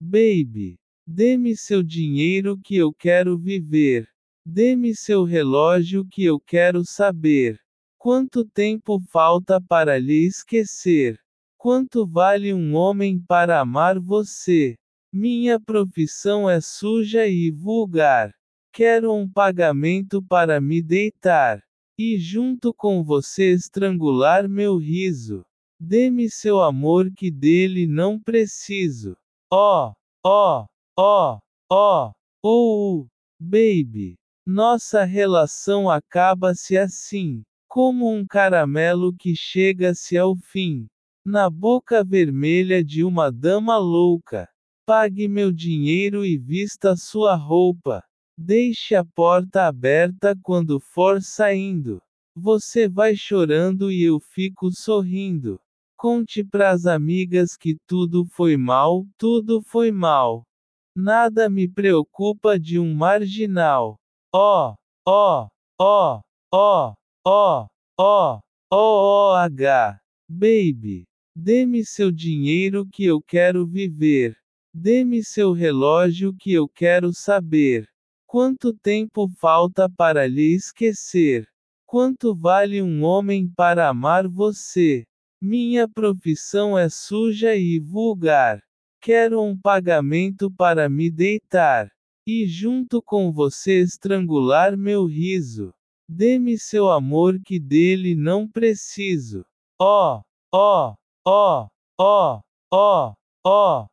Baby. Dê-me seu dinheiro que eu quero viver. Dê-me seu relógio que eu quero saber. Quanto tempo falta para lhe esquecer? Quanto vale um homem para amar você? Minha profissão é suja e vulgar. Quero um pagamento para me deitar. E junto com você estrangular meu riso. Dê-me seu amor que dele não preciso. Oh, oh, oh, oh, oh, baby. Nossa relação acaba-se assim, como um caramelo que chega-se ao fim, na boca vermelha de uma dama louca. Pague meu dinheiro e vista sua roupa. Deixe a porta aberta quando for saindo. Você vai chorando e eu fico sorrindo. Conte pras amigas que tudo foi mal, tudo foi mal. Nada me preocupa de um marginal. Oh, oh, oh, oh, oh, oh, oh, baby. Dê-me seu dinheiro que eu quero viver. Dê-me seu relógio que eu quero saber. Quanto tempo falta para lhe esquecer? Quanto vale um homem para amar você? Minha profissão é suja e vulgar. Quero um pagamento para me deitar. E junto com você estrangular meu riso. Dê-me seu amor que dele não preciso. Oh, oh, oh, oh, oh, oh,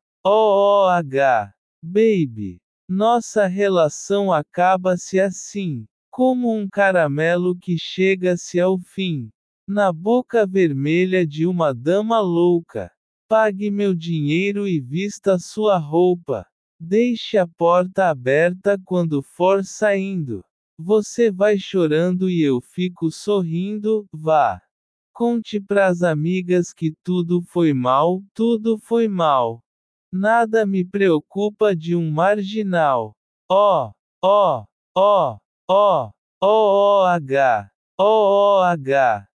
baby. Nossa relação acaba-se assim, como um caramelo que chega-se ao fim, na boca vermelha de uma dama louca. Pague meu dinheiro e vista sua roupa. Deixe a porta aberta quando for saindo. Você vai chorando e eu fico sorrindo, vá. Conte pras amigas que tudo foi mal, tudo foi mal. Nada me preocupa de um marginal. Oh, oh, oh, oh, oh, oh, oh, oh.